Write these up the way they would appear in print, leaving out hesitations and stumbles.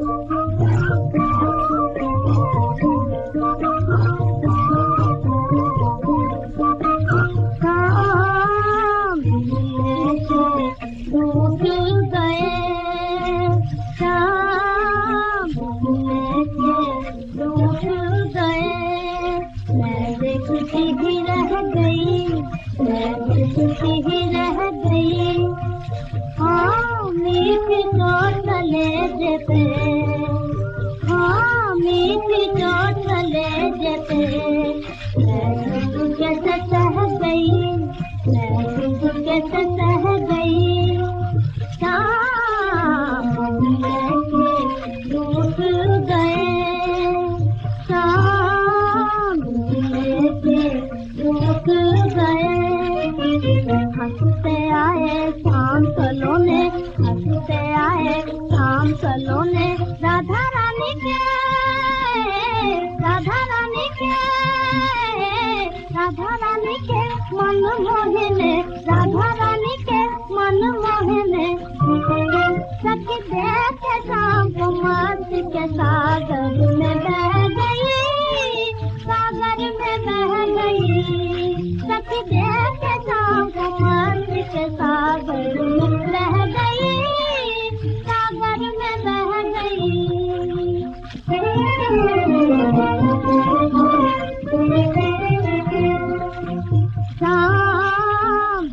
हंसते आए शाम सलोने, हंसते आए शाम सलोने, राधा रानी के, राधा रानी के, राधा रानी के मन मोहने, राधा रानी के मन मोहने। सखी देखे शाम को मस्ती के सागर में बह गई, सागर में बह गई। सखी देखे शाम को मस्ती के सागर में बह गई, सागर में बह गई। शाम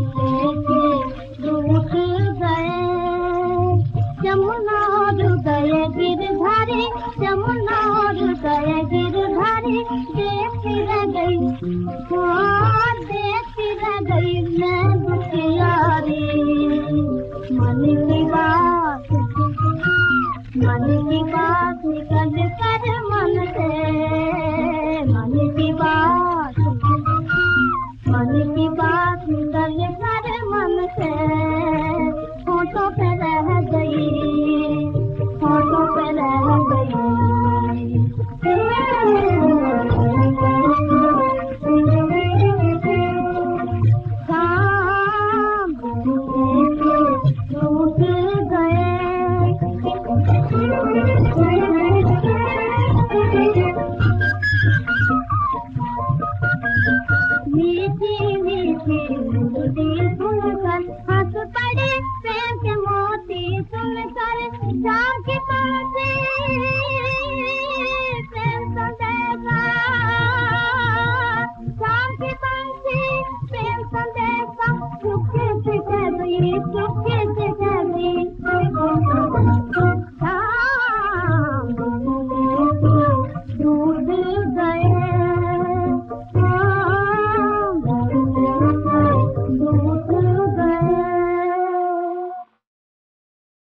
रूठ गए यमुना हृदय गिरधारी, यमुना हृदय गिरधारी। देखती रह गई, हाँ देखती रह गई मैं दुखियारी। मन की बात, मन की बात निकल कर मन से, मन की बात, मन की बात निकल कर मन से। होठों पे रह गई, होठों पे रह गई। शाम रूठ गए मीठी मीठी मेलोडी सुनकर, हंस पड़े प्रेम के मोती सुनकर। शाम